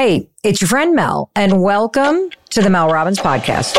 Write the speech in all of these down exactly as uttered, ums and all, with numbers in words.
Hey, it's your friend Mel, and welcome to the Mel Robbins Podcast.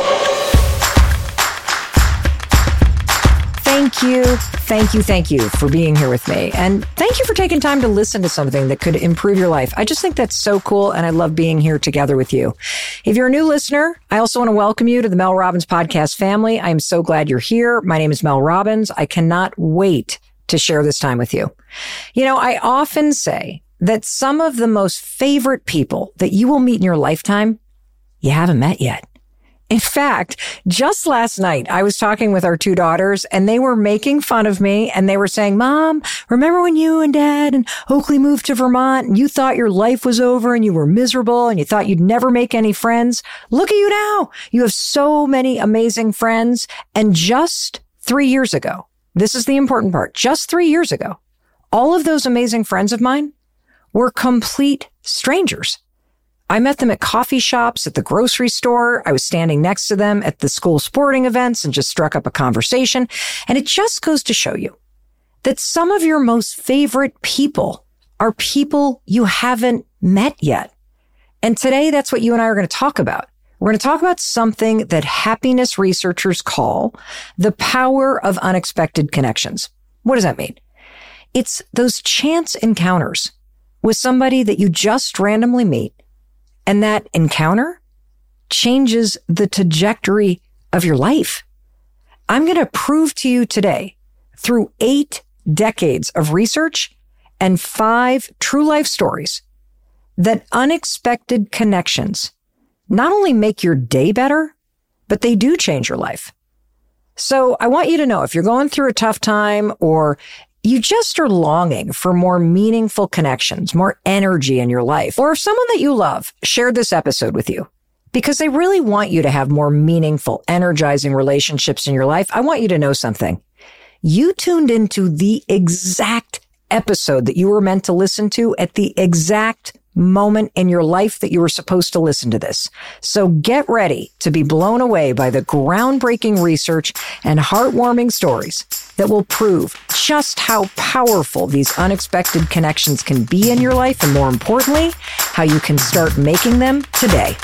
Thank you, thank you, thank you for being here with me. And thank you for taking time to listen to something that could improve your life. I just think that's so cool, and I love being here together with you. If you're a new listener, I also want to welcome you to the Mel Robbins Podcast family. I'm so glad you're here. My name is Mel Robbins. I cannot wait to share this time with you. You know, I often say that some of the most favorite people that you will meet in your lifetime, you haven't met yet. In fact, just last night, I was talking with our two daughters and they were making fun of me and they were saying, Mom, remember when you and Dad and Oakley moved to Vermont and you thought your life was over and you were miserable and you thought you'd never make any friends? Look at you now. You have so many amazing friends. And just three years ago, this is the important part, just three years ago, all of those amazing friends of mine were complete strangers. I met them at coffee shops, at the grocery store. I was standing next to them at the school sporting events and just struck up a conversation. And it just goes to show you that some of your most favorite people are people you haven't met yet. And today, that's what you and I are going to talk about. We're going to talk about something that happiness researchers call the power of unexpected connections. What does that mean? It's those chance encounters with somebody that you just randomly meet, and that encounter changes the trajectory of your life. I'm going to prove to you today, through eight decades of research and five true life stories, that unexpected connections not only make your day better, but they do change your life. So I want you to know if you're going through a tough time or you just are longing for more meaningful connections, more energy in your life, or if someone that you love shared this episode with you because they really want you to have more meaningful, energizing relationships in your life, I want you to know something. You tuned into the exact episode that you were meant to listen to at the exact moment in your life that you were supposed to listen to this. So get ready to be blown away by the groundbreaking research and heartwarming stories that will prove just how powerful these unexpected connections can be in your life, and more importantly, how you can start making them today.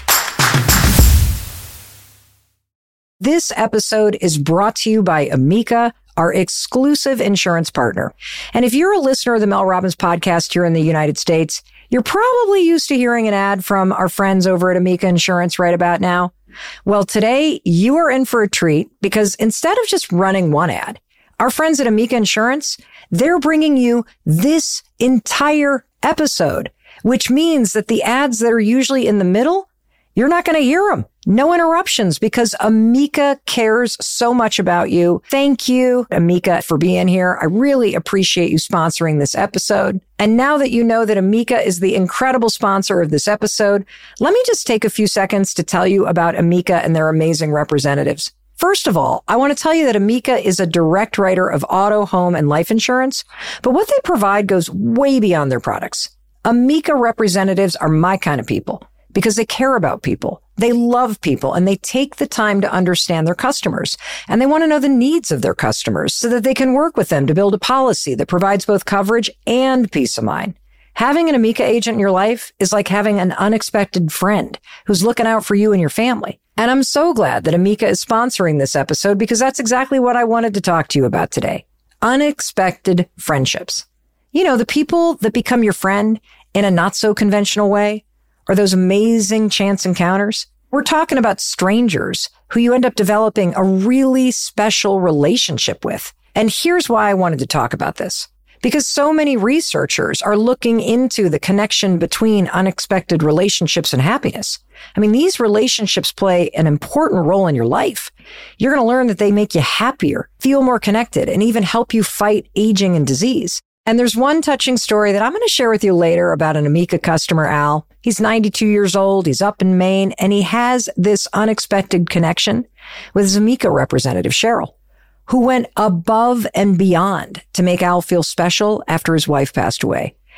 This episode is brought to you by Amica, our exclusive insurance partner. And if you're a listener of the Mel Robbins Podcast here in the United States, you're probably used to hearing an ad from our friends over at Amica Insurance right about now. Well, today you are in for a treat because instead of just running one ad, our friends at Amica Insurance, they're bringing you this entire episode, which means that the ads that are usually in the middle, you're not going to hear them. No interruptions because Amica cares so much about you. Thank you, Amica, for being here. I really appreciate you sponsoring this episode. And now that you know that Amica is the incredible sponsor of this episode, let me just take a few seconds to tell you about Amica and their amazing representatives. First of all, I want to tell you that Amica is a direct writer of auto, home, and life insurance, but what they provide goes way beyond their products. Amica representatives are my kind of people because they care about people. They love people and they take the time to understand their customers, and they want to know the needs of their customers so that they can work with them to build a policy that provides both coverage and peace of mind. Having an Amica agent in your life is like having an unexpected friend who's looking out for you and your family. And I'm so glad that Amica is sponsoring this episode because that's exactly what I wanted to talk to you about today. Unexpected friendships. You know, the people that become your friend in a not so conventional way, or those amazing chance encounters. We're talking about strangers who you end up developing a really special relationship with. And here's why I wanted to talk about this. Because so many researchers are looking into the connection between unexpected relationships and happiness. I mean, these relationships play an important role in your life. You're going to learn that they make you happier, feel more connected, and even help you fight aging and disease. And there's one touching story that I'm going to share with you later about an Amica customer, Al. He's ninety-two years old. He's up in Maine, and he has this unexpected connection with his Amica representative, Cheryl, who went above and beyond to make Al feel special after his wife passed away.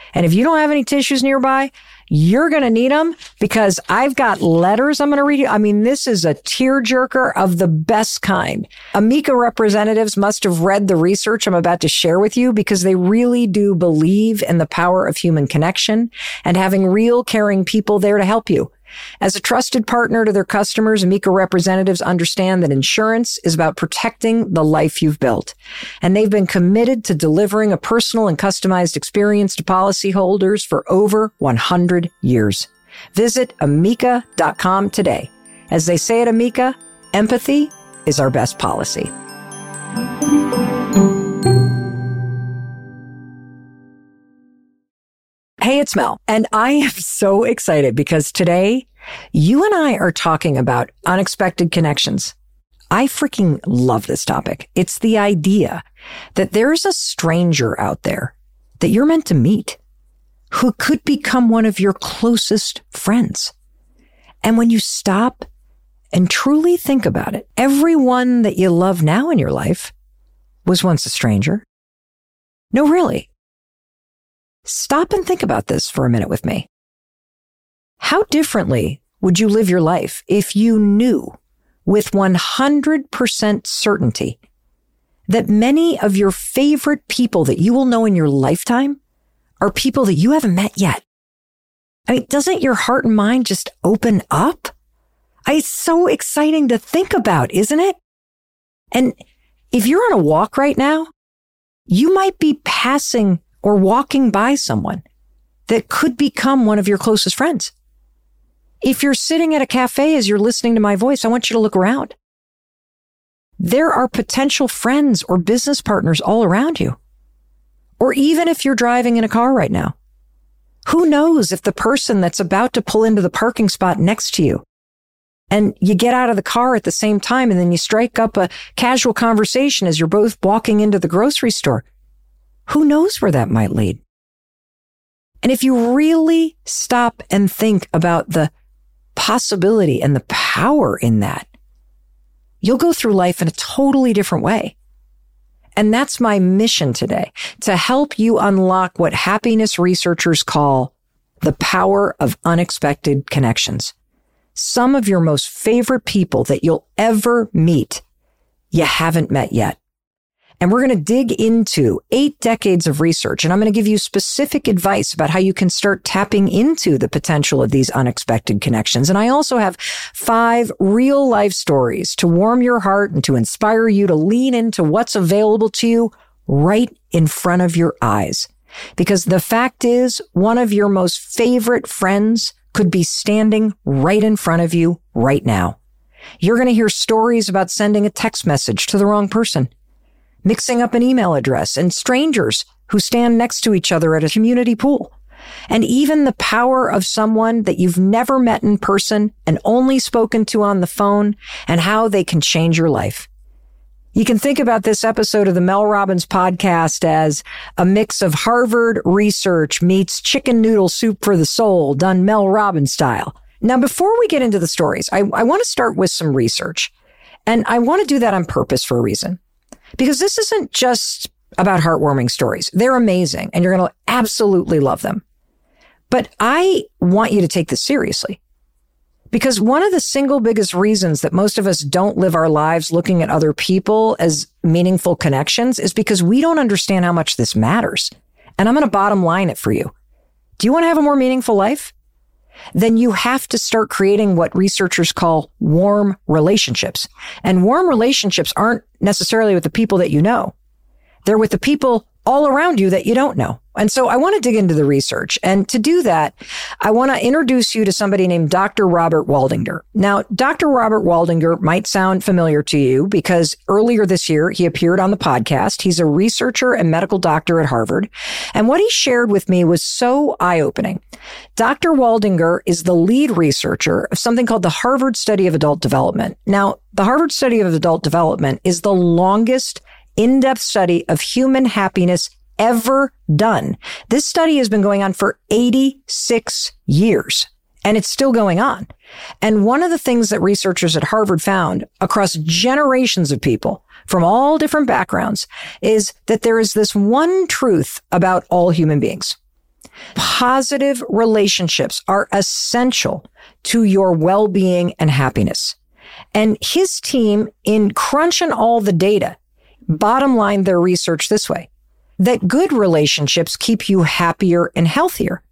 And if you don't have any tissues nearby, you're going to need them because I've got letters I'm going to read you. I mean, this is a tearjerker of the best kind. Amica representatives must have read the research I'm about to share with you because they really do believe in the power of human connection and having real caring people there to help you. As a trusted partner to their customers, Amica representatives understand that insurance is about protecting the life you've built. And they've been committed to delivering a personal and customized experience to policyholders for over one hundred years. Visit amica dot com today. As they say at Amica, empathy is our best policy. Hey, it's Mel, and I am so excited because today you and I are talking about unexpected connections. I freaking love this topic. It's the idea that there's a stranger out there that you're meant to meet who could become one of your closest friends. And when you stop and truly think about it, everyone that you love now in your life was once a stranger. No, really. Stop and think about this for a minute with me. How differently would you live your life if you knew with one hundred percent certainty that many of your favorite people that you will know in your lifetime are people that you haven't met yet? I mean, doesn't your heart and mind just open up? It's so exciting to think about, isn't it? And if you're on a walk right now, you might be passing or walking by someone that could become one of your closest friends. If you're sitting at a cafe as you're listening to my voice, I want you to look around. There are potential friends or business partners all around you. Or even if you're driving in a car right now, who knows if the person that's about to pull into the parking spot next to you and you get out of the car at the same time and then you strike up a casual conversation as you're both walking into the grocery store. Who knows where that might lead? And if you really stop and think about the possibility and the power in that, you'll go through life in a totally different way. And that's my mission today, to help you unlock what happiness researchers call the power of unexpected connections. Some of your most favorite people that you'll ever meet, you haven't met yet. And we're going to dig into eight decades of research, and I'm going to give you specific advice about how you can start tapping into the potential of these unexpected connections. And I also have five real life stories to warm your heart and to inspire you to lean into what's available to you right in front of your eyes. Because the fact is, one of your most favorite friends could be standing right in front of you right now. You're going to hear stories about sending a text message to the wrong person, mixing up an email address, and strangers who stand next to each other at a community pool. And even the power of someone that you've never met in person and only spoken to on the phone, and how they can change your life. You can think about this episode of the Mel Robbins podcast as a mix of Harvard research meets chicken noodle soup for the soul, done Mel Robbins style. Now, before we get into the stories, I, I want to start with some research. And I want to do that on purpose for a reason. Because this isn't just about heartwarming stories. They're amazing, and you're going to absolutely love them. But I want you to take this seriously. Because one of the single biggest reasons that most of us don't live our lives looking at other people as meaningful connections is because we don't understand how much this matters. And I'm going to bottom line it for you. Do you want to have a more meaningful life? Then you have to start creating what researchers call warm relationships. And warm relationships aren't necessarily with the people that you know. They're with the people all around you that you don't know. And so I want to dig into the research. And to do that, I want to introduce you to somebody named Doctor Robert Waldinger. Now, Doctor Robert Waldinger might sound familiar to you because earlier this year, he appeared on the podcast. He's a researcher and medical doctor at Harvard. And what he shared with me was so eye-opening. Doctor Waldinger is the lead researcher of something called the Harvard Study of Adult Development. Now, the Harvard Study of Adult Development is the longest in-depth study of human happiness ever done. This study has been going on for eighty-six years, and it's still going on. And one of the things that researchers at Harvard found across generations of people from all different backgrounds is that there is this one truth about all human beings. Positive relationships are essential to your well-being and happiness. And his team, in crunching all the data, bottom line their research this way, that good relationships keep you happier and healthier.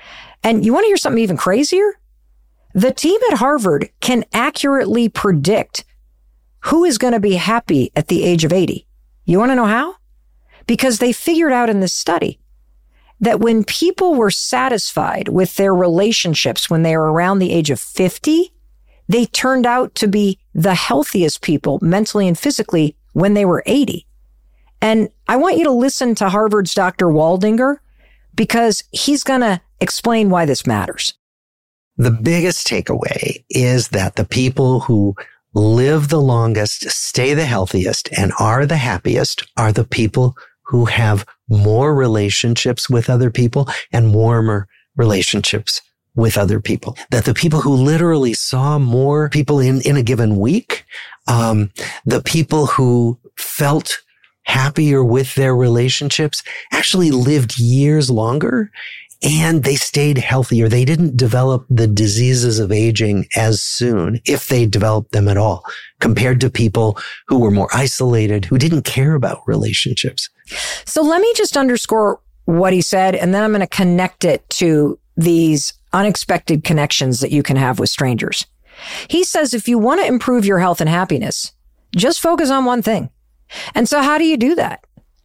And you want to hear something even crazier? The team at Harvard can accurately predict who is going to be happy at the age of eighty. You want to know how? Because they figured out in this study that when people were satisfied with their relationships when they were around the age of fifty, they turned out to be the healthiest people mentally and physically when they were eighty. And I want you to listen to Harvard's Doctor Waldinger because he's going to explain why this matters. The biggest takeaway is that the people who live the longest, stay the healthiest, and are the happiest are the people who have more relationships with other people and warmer relationships with other people. That the people who literally saw more people in, in a given week, um, the people who felt happier with their relationships actually lived years longer and they stayed healthier. They didn't develop the diseases of aging as soon, if they developed them at all, compared to people who were more isolated, who didn't care about relationships. So let me just underscore what he said, and then I'm going to connect it to these unexpected connections that you can have with strangers. He says if you want to improve your health and happiness, just focus on one thing. And so how do you do that?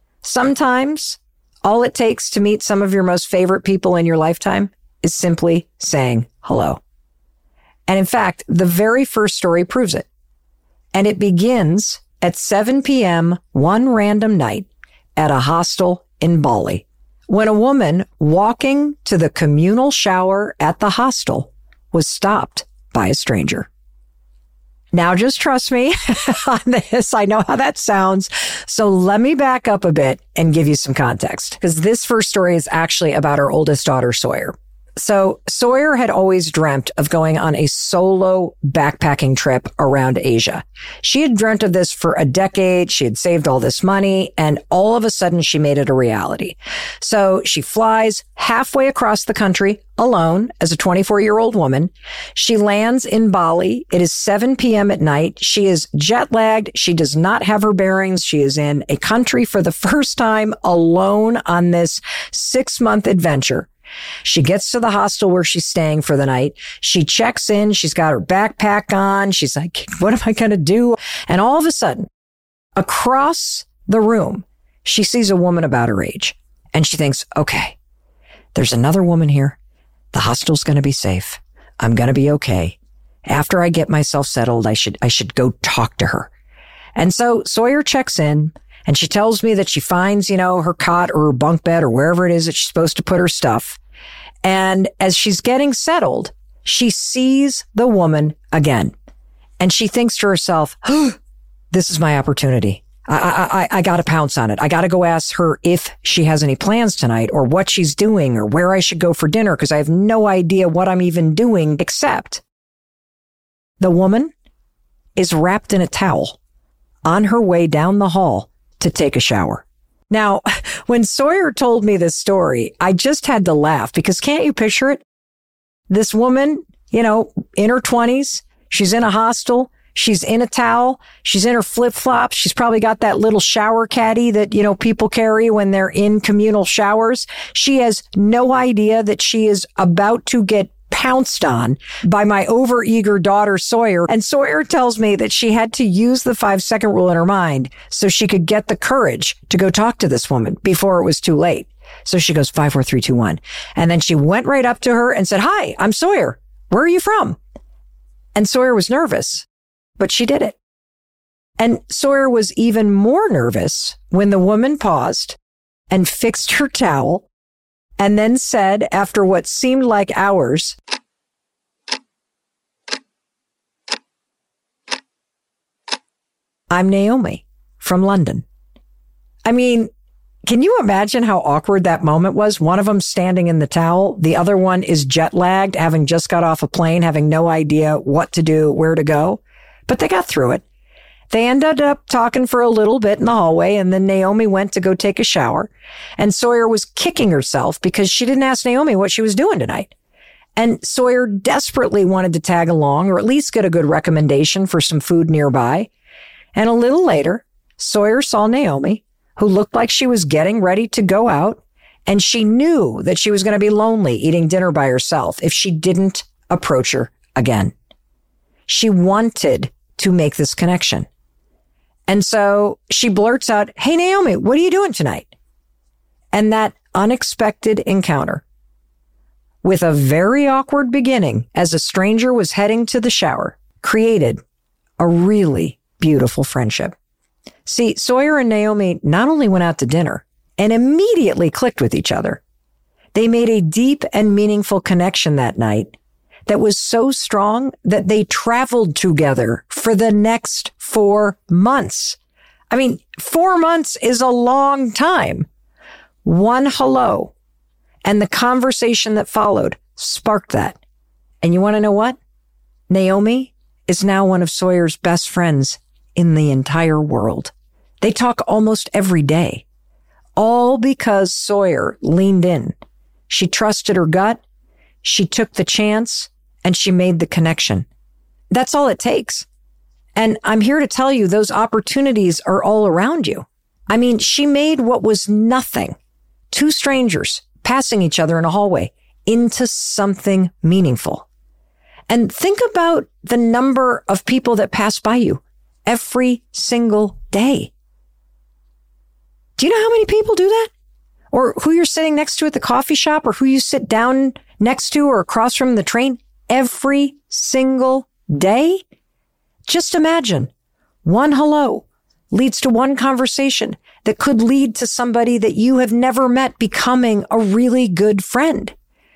Sometimes all it takes to meet some of your most favorite people in your lifetime is simply saying hello. And in fact, the very first story proves it. And it begins at seven p.m. one random night at a hostel in Bali, when a woman walking to the communal shower at the hostel was stopped by a stranger. Now, just trust me on this. I know how that sounds. So let me back up a bit and give you some context, because this first story is actually about our oldest daughter, Sawyer. So Sawyer had always dreamt of going on a solo backpacking trip around Asia. She had dreamt of this for a decade. She had saved all this money, and all of a sudden she made it a reality. So she flies halfway across the country alone as a twenty-four-year-old woman. She lands in Bali. It is seven p.m. at night. She is jet lagged. She does not have her bearings. She is in a country for the first time alone on this six-month adventure. She gets to the hostel where she's staying for the night. She checks in. She's got her backpack on. She's like, what am I going to do? And all of a sudden, across the room, she sees a woman about her age. And she thinks, okay, there's another woman here. The hostel's going to be safe. I'm going to be okay. After I get myself settled, I should, I should go talk to her. And so Sawyer checks in. And she tells me that she finds, you know, her cot or her bunk bed or wherever it is that she's supposed to put her stuff. And as she's getting settled, she sees the woman again. And she thinks to herself, oh, this is my opportunity. I, I, I got to pounce on it. I got to go ask her if she has any plans tonight or what she's doing or where I should go for dinner, because I have no idea what I'm even doing, except the woman is wrapped in a towel on her way down the hall to take a shower. Now, when Sawyer told me this story, I just had to laugh, because can't you picture it? This woman, you know, in her twenties, she's in a hostel, she's in a towel, she's in her flip-flops, she's probably got that little shower caddy that, you know, people carry when they're in communal showers. She has no idea that she is about to get pounced on by my overeager daughter, Sawyer. And Sawyer tells me that she had to use the five second rule in her mind so she could get the courage to go talk to this woman before it was too late. So she goes five, four, three, two, one. And then she went right up to her and said, hi, I'm Sawyer. Where are you from? And Sawyer was nervous, but she did it. And Sawyer was even more nervous when the woman paused and fixed her towel and then said, after what seemed like hours, I'm Naomi from London. I mean, can you imagine how awkward that moment was? One of them standing in the towel. The other one is jet lagged, having just got off a plane, having no idea what to do, where to go. But they got through it. They ended up talking for a little bit in the hallway, and then Naomi went to go take a shower. And Sawyer was kicking herself because she didn't ask Naomi what she was doing tonight. And Sawyer desperately wanted to tag along or at least get a good recommendation for some food nearby. And a little later, Sawyer saw Naomi, who looked like she was getting ready to go out, and she knew that she was going to be lonely eating dinner by herself if she didn't approach her again. She wanted to make this connection. And so she blurts out, "Hey, Naomi, what are you doing tonight?" And that unexpected encounter, with a very awkward beginning as a stranger was heading to the shower, created a really beautiful friendship. See, Sawyer and Naomi not only went out to dinner and immediately clicked with each other, they made a deep and meaningful connection that night that was so strong that they traveled together for the next four months. I mean, four months is a long time. One hello and the conversation that followed sparked that. And you want to know what? Naomi is now one of Sawyer's best friends in the entire world. They talk almost every day, all because Sawyer leaned in. She trusted her gut. She took the chance and she made the connection. That's all it takes. And I'm here to tell you those opportunities are all around you. I mean, she made what was nothing, two strangers passing each other in a hallway, into something meaningful. And think about the number of people that pass by you every single day. Do you know how many people do that? Or who you're sitting next to at the coffee shop, or who you sit down next to or across from the train every single day? Just imagine one hello leads to one conversation that could lead to somebody that you have never met becoming a really good friend.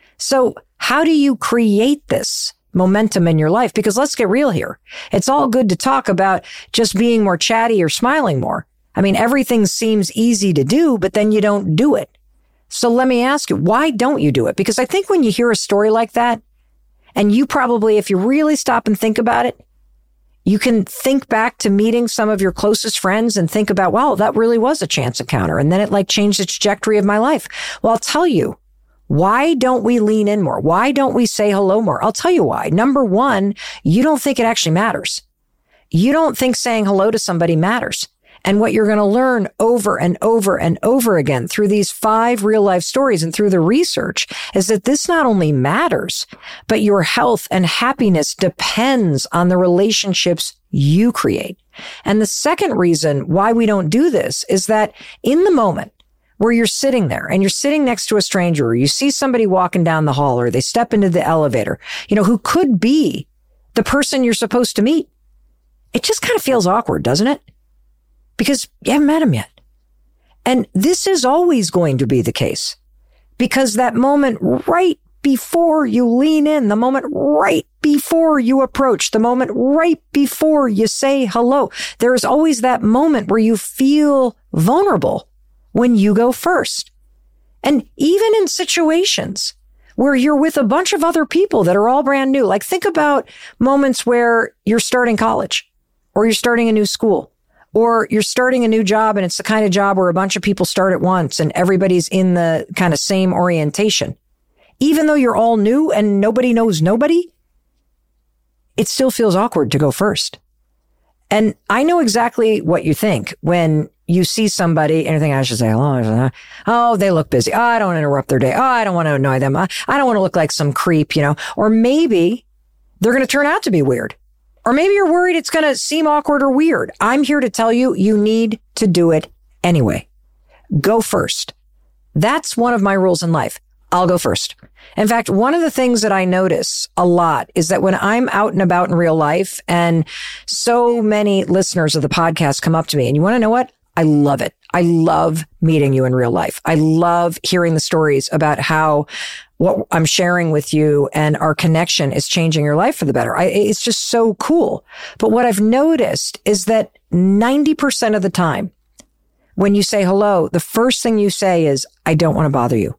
So how do you create this momentum in your life? Because let's get real here. It's all good to talk about just being more chatty or smiling more. I mean, everything seems easy to do, but then you don't do it. So let me ask you, why don't you do it? Because I think when you hear a story like that, and you probably, if you really stop and think about it, you can think back to meeting some of your closest friends and think about, wow, that really was a chance encounter. And then it like changed the trajectory of my life. Well, I'll tell you, why don't we lean in more? Why don't we say hello more? I'll tell you why. Number one, you don't think it actually matters. You don't think saying hello to somebody matters. And what you're going to learn over and over and over again through these five real life stories and through the research is that this not only matters, but your health and happiness depends on the relationships you create. And the second reason why we don't do this is that in the moment where you're sitting there and you're sitting next to a stranger, or you see somebody walking down the hall, or they step into the elevator, you know, who could be the person you're supposed to meet, it just kind of feels awkward, doesn't it? Because you haven't met him yet. And this is always going to be the case, because that moment right before you lean in, the moment right before you approach, the moment right before you say hello, there is always that moment where you feel vulnerable when you go first. And even in situations where you're with a bunch of other people that are all brand new, like think about moments where you're starting college, or you're starting a new school, or you're starting a new job, and it's the kind of job where a bunch of people start at once and everybody's in the kind of same orientation. Even though you're all new and nobody knows nobody, it still feels awkward to go first. And I know exactly what you think when you see somebody and you think, I should say hello. Oh, they look busy. Oh, I don't want to interrupt their day. Oh, I don't want to annoy them. I don't want to look like some creep, you know. Or maybe they're going to turn out to be weird. Or maybe you're worried it's going to seem awkward or weird. I'm here to tell you, you need to do it anyway. Go first. That's one of my rules in life. I'll go first. In fact, one of the things that I notice a lot is that when I'm out and about in real life, and so many listeners of the podcast come up to me, and you want to know what? I love it. I love meeting you in real life. I love hearing the stories about how what I'm sharing with you and our connection is changing your life for the better. I, it's just so cool. But what I've noticed is that ninety percent of the time when you say hello, the first thing you say is, I don't want to bother you.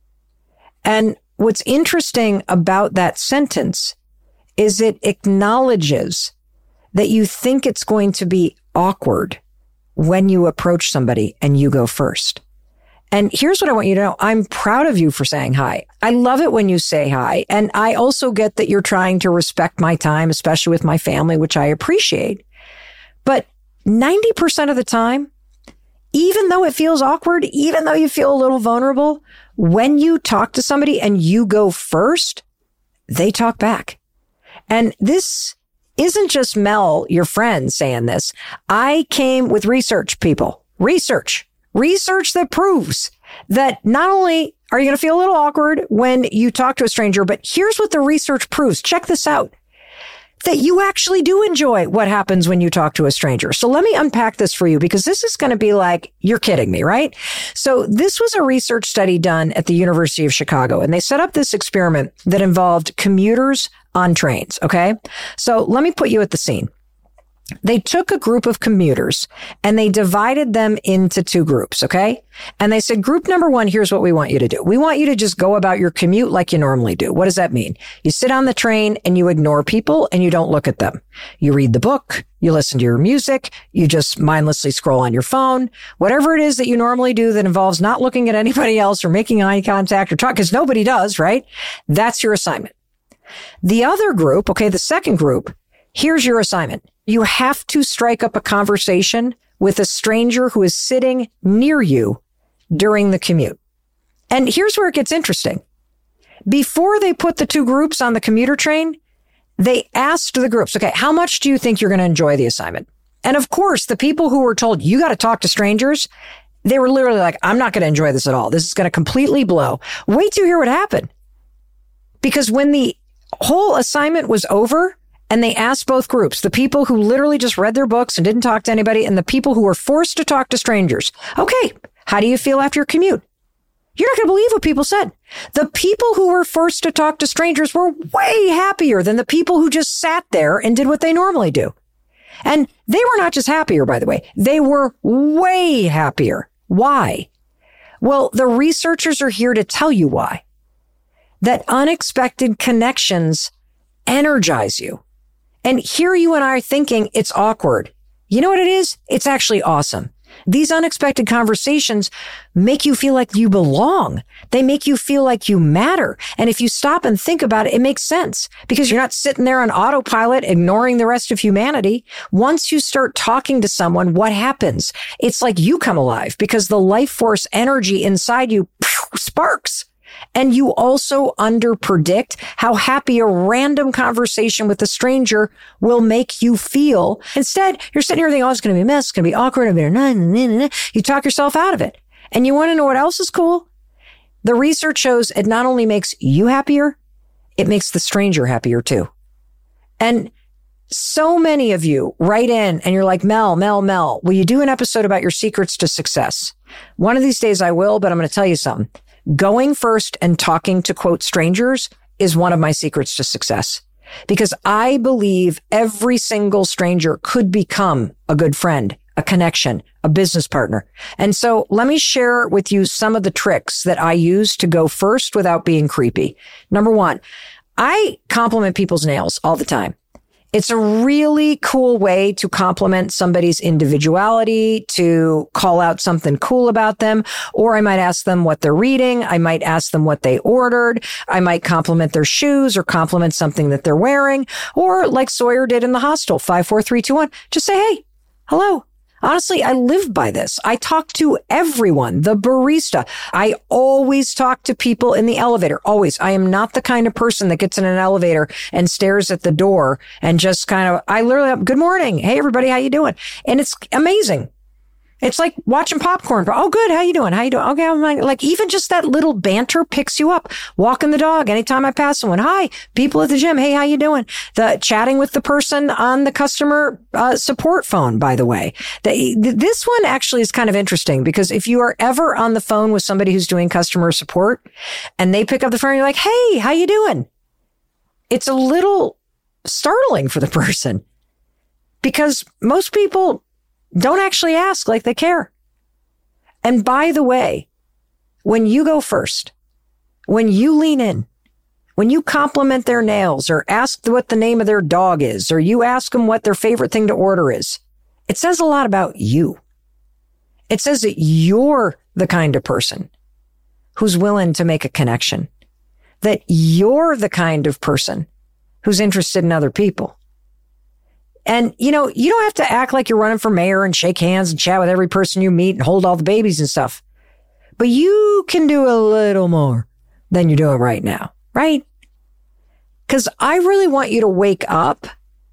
And what's interesting about that sentence is it acknowledges that you think it's going to be awkward when you approach somebody and you go first. And here's what I want you to know. I'm proud of you for saying hi. I love it when you say hi. And I also get that you're trying to respect my time, especially with my family, which I appreciate. But ninety percent of the time, even though it feels awkward, even though you feel a little vulnerable, when you talk to somebody and you go first, they talk back. And this isn't just Mel, your friend, saying this. I came with research, people. Research. Research that proves that not only are you going to feel a little awkward when you talk to a stranger, but here's what the research proves. Check this out. That you actually do enjoy what happens when you talk to a stranger. So let me unpack this for you, because this is going to be like, you're kidding me, right? So this was a research study done at the University of Chicago, and they set up this experiment that involved commuters on trains, okay? So let me put you at the scene. They took a group of commuters and they divided them into two groups, okay? And they said, group number one, here's what we want you to do. We want you to just go about your commute like you normally do. What does that mean? You sit on the train and you ignore people and you don't look at them. You read the book, you listen to your music, you just mindlessly scroll on your phone, whatever it is that you normally do that involves not looking at anybody else or making eye contact or talk, because nobody does, right? That's your assignment. The other group, okay, the second group, here's your assignment. You have to strike up a conversation with a stranger who is sitting near you during the commute. And here's where it gets interesting. Before they put the two groups on the commuter train, they asked the groups, okay, how much do you think you're going to enjoy the assignment? And of course, the people who were told you got to talk to strangers, they were literally like, I'm not going to enjoy this at all. This is going to completely blow. Wait till you hear what happened. Because when the whole assignment was over, and they asked both groups, the people who literally just read their books and didn't talk to anybody, and the people who were forced to talk to strangers. Okay, how do you feel after your commute? You're not going to believe what people said. The people who were forced to talk to strangers were way happier than the people who just sat there and did what they normally do. And they were not just happier, by the way. They were way happier. Why? Well, the researchers are here to tell you why. That unexpected connections energize you. And here you and I are thinking it's awkward. You know what it is? It's actually awesome. These unexpected conversations make you feel like you belong. They make you feel like you matter. And if you stop and think about it, it makes sense because you're not sitting there on autopilot, ignoring the rest of humanity. Once you start talking to someone, what happens? It's like you come alive because the life force energy inside you sparks. And you also underpredict how happy a random conversation with a stranger will make you feel. Instead, you're sitting here thinking, oh, it's going to be a mess. It's going to be awkward. You talk yourself out of it. And you want to know what else is cool? The research shows it not only makes you happier, it makes the stranger happier too. And so many of you write in and you're like, Mel, Mel, Mel, will you do an episode about your secrets to success? One of these days I will, but I'm going to tell you something. Going first and talking to, quote, strangers is one of my secrets to success because I believe every single stranger could become a good friend, a connection, a business partner. And so let me share with you some of the tricks that I use to go first without being creepy. Number one, I compliment people's nails all the time. It's a really cool way to compliment somebody's individuality, to call out something cool about them. Or I might ask them what they're reading. I might ask them what they ordered. I might compliment their shoes or compliment something that they're wearing. Or like Sawyer did in the hostel, five, four, three, two, one, just say, hey, hello. Honestly, I live by this. I talk to everyone, the barista. I always talk to people in the elevator. Always. I am not the kind of person that gets in an elevator and stares at the door and just kind of, I literally, good morning. Hey, everybody, how you doing? And it's amazing. It's like watching popcorn. Oh, good. How you doing? How you doing? Okay. I'm like, like even just that little banter picks you up. Walking the dog. Anytime I pass someone. Hi, people at the gym. Hey, how you doing? The chatting with the person on the customer uh, support phone, by the way. The, this one actually is kind of interesting because if you are ever on the phone with somebody who's doing customer support and they pick up the phone and you're like, hey, how you doing? It's a little startling for the person because most people don't actually ask like they care. And by the way, when you go first, when you lean in, when you compliment their nails or ask what the name of their dog is, or you ask them what their favorite thing to order is, it says a lot about you. It says that you're the kind of person who's willing to make a connection, that you're the kind of person who's interested in other people. And, you know, you don't have to act like you're running for mayor and shake hands and chat with every person you meet and hold all the babies and stuff. But you can do a little more than you're doing right now, right? Because I really want you to wake up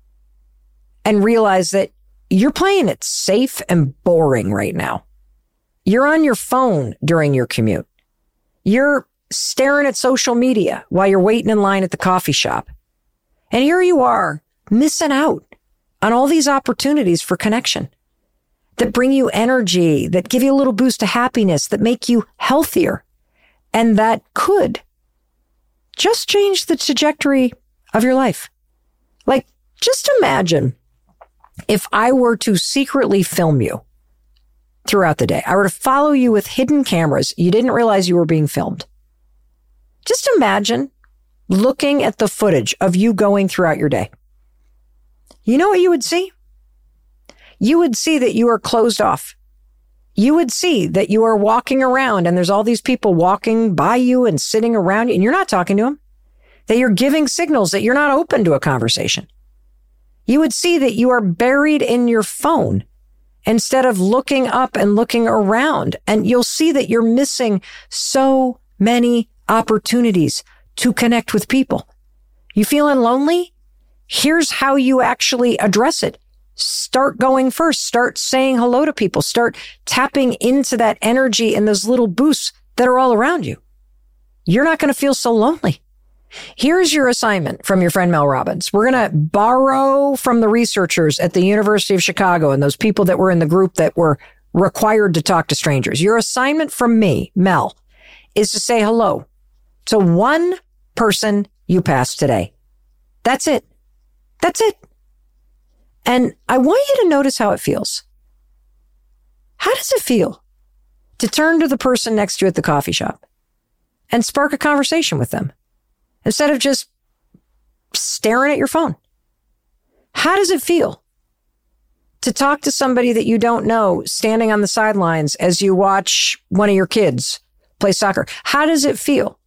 and realize that you're playing it safe and boring right now. You're on your phone during your commute. You're staring at social media while you're waiting in line at the coffee shop. And here you are, missing out on all these opportunities for connection that bring you energy, that give you a little boost of happiness, that make you healthier, and that could just change the trajectory of your life. Like, just imagine if I were to secretly film you throughout the day. I were to follow you with hidden cameras. You didn't realize you were being filmed. Just imagine looking at the footage of you going throughout your day. You know what you would see? You would see that you are closed off. You would see that you are walking around and there's all these people walking by you and sitting around you and you're not talking to them. That you're giving signals that you're not open to a conversation. You would see that you are buried in your phone instead of looking up and looking around. And you'll see that you're missing so many opportunities to connect with people. You feeling lonely? Here's how you actually address it. Start going first. Start saying hello to people. Start tapping into that energy and those little boosts that are all around you. You're not going to feel so lonely. Here's your assignment from your friend Mel Robbins. We're going to borrow from the researchers at the University of Chicago and those people that were in the group that were required to talk to strangers. Your assignment from me, Mel, is to say hello to one person you pass today. That's it. That's it. And I want you to notice how it feels. How does it feel to turn to the person next to you at the coffee shop and spark a conversation with them instead of just staring at your phone? How does it feel to talk to somebody that you don't know standing on the sidelines as you watch one of your kids play soccer? How does it feel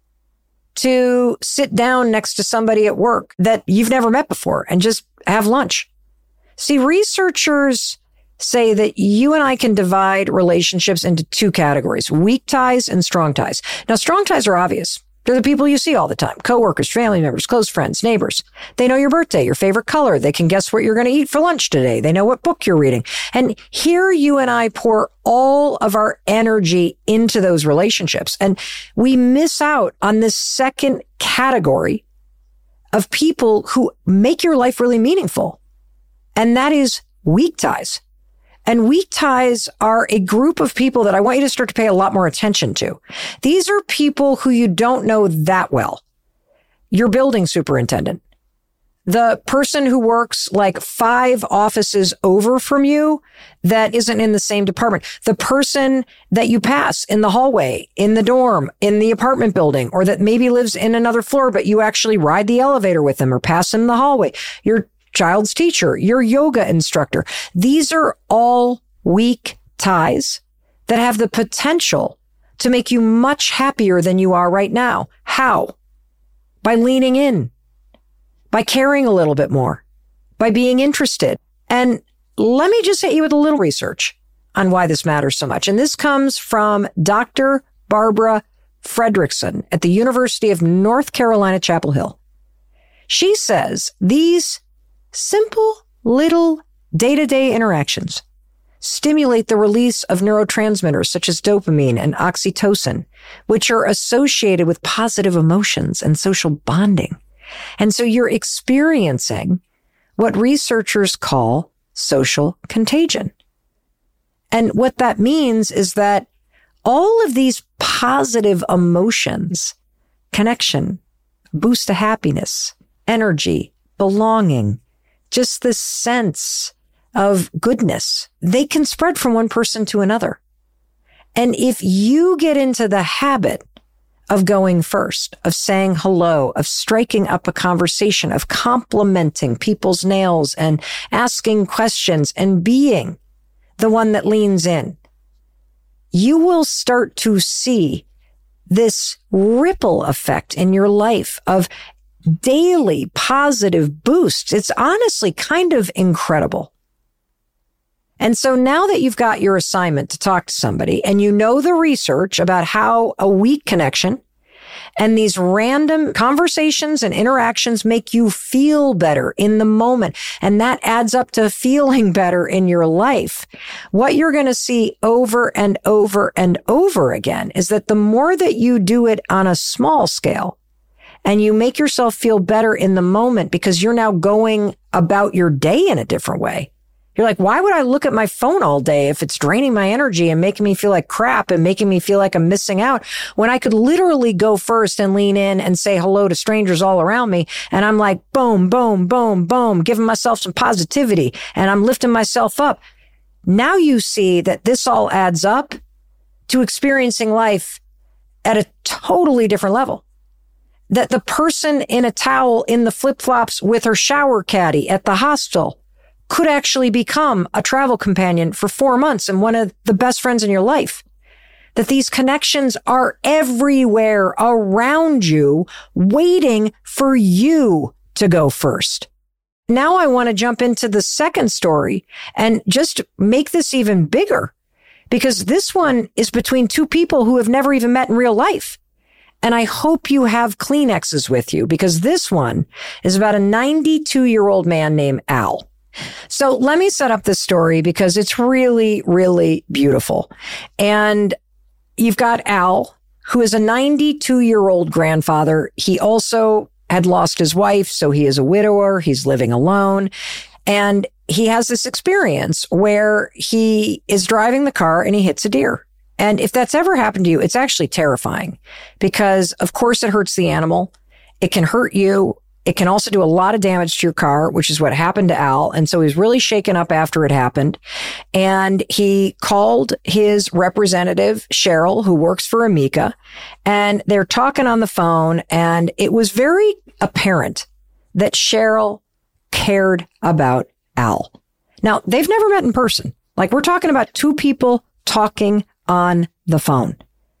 to sit down next to somebody at work that you've never met before and just have lunch? See, researchers say that you and I can divide relationships into two categories, weak ties and strong ties. Now, strong ties are obvious. They're the people you see all the time, coworkers, family members, close friends, neighbors. They know your birthday, your favorite color. They can guess what you're going to eat for lunch today. They know what book you're reading. And here you and I pour all of our energy into those relationships. And we miss out on this second category of people who make your life really meaningful. And that is weak ties. And weak ties are a group of people that I want you to start to pay a lot more attention to. These are people who you don't know that well. Your building superintendent, the person who works like five offices over from you that isn't in the same department, the person that you pass in the hallway, in the dorm, in the apartment building, or that maybe lives in another floor, but you actually ride the elevator with them or pass them in the hallway. Your child's teacher, your yoga instructor. These are all weak ties that have the potential to make you much happier than you are right now. How? By leaning in, by caring a little bit more, by being interested. And let me just hit you with a little research on why this matters so much. And this comes from Doctor Barbara Fredrickson at the University of North Carolina, Chapel Hill. She says these simple little day-to-day interactions stimulate the release of neurotransmitters such as dopamine and oxytocin, which are associated with positive emotions and social bonding. And so you're experiencing what researchers call social contagion. And what that means is that all of these positive emotions, connection, boost of happiness, energy, belonging, just this sense of goodness, they can spread from one person to another. And if you get into the habit of going first, of saying hello, of striking up a conversation, of complimenting people's nails and asking questions and being the one that leans in, you will start to see this ripple effect in your life of daily positive boosts. It's honestly kind of incredible. And so now that you've got your assignment to talk to somebody and you know the research about how a weak connection and these random conversations and interactions make you feel better in the moment, and that adds up to feeling better in your life, what you're going to see over and over and over again is that the more that you do it on a small scale and you make yourself feel better in the moment because you're now going about your day in a different way. You're like, why would I look at my phone all day if it's draining my energy and making me feel like crap and making me feel like I'm missing out when I could literally go first and lean in and say hello to strangers all around me? And I'm like, boom, boom, boom, boom, giving myself some positivity and I'm lifting myself up. Now you see that this all adds up to experiencing life at a totally different level. That the person in a towel in the flip-flops with her shower caddy at the hostel could actually become a travel companion for four months and one of the best friends in your life. That these connections are everywhere around you, waiting for you to go first. Now I want to jump into the second story and just make this even bigger, because this one is between two people who have never even met in real life. And I hope you have Kleenexes with you, because this one is about a ninety-two-year-old man named Al. So let me set up this story because it's really, really beautiful. And you've got Al, who is a ninety-two-year-old grandfather. He also had lost his wife, so he is a widower. He's living alone. And he has this experience where he is driving the car and he hits a deer. And if that's ever happened to you, it's actually terrifying because, of course, it hurts the animal. It can hurt you. It can also do a lot of damage to your car, which is what happened to Al. And so he was really shaken up after it happened. And he called his representative, Cheryl, who works for Amica, and they're talking on the phone. And it was very apparent that Cheryl cared about Al. Now, they've never met in person. Like, we're talking about two people talking on the phone.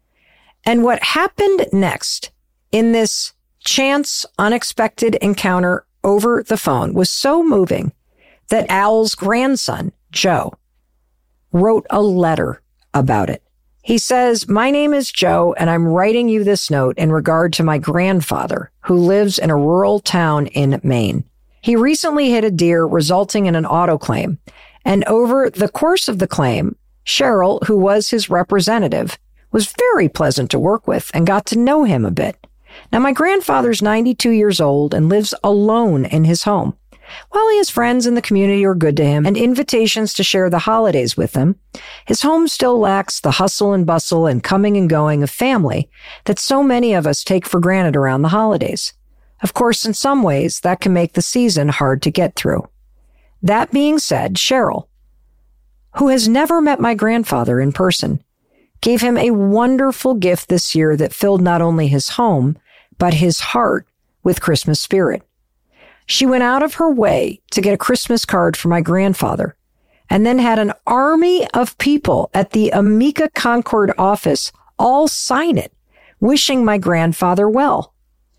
And what happened next in this chance, unexpected encounter over the phone was so moving that Al's grandson, Joe, wrote a letter about it. He says, "My name is Joe, and I'm writing you this note in regard to my grandfather, who lives in a rural town in Maine. He recently hit a deer, resulting in an auto claim. And over the course of the claim, Cheryl, who was his representative, was very pleasant to work with and got to know him a bit. Now, my grandfather's ninety-two years old and lives alone in his home. While his friends in the community are good to him and invitations to share the holidays with them, his home still lacks the hustle and bustle and coming and going of family that so many of us take for granted around the holidays. Of course, in some ways, that can make the season hard to get through. That being said, Cheryl, who has never met my grandfather in person, gave him a wonderful gift this year that filled not only his home, but his heart with Christmas spirit. She went out of her way to get a Christmas card for my grandfather and then had an army of people at the Amica Concord office all sign it, wishing my grandfather well.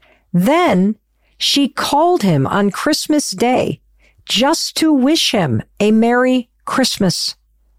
Then she called him on Christmas Day just to wish him a Merry Christmas.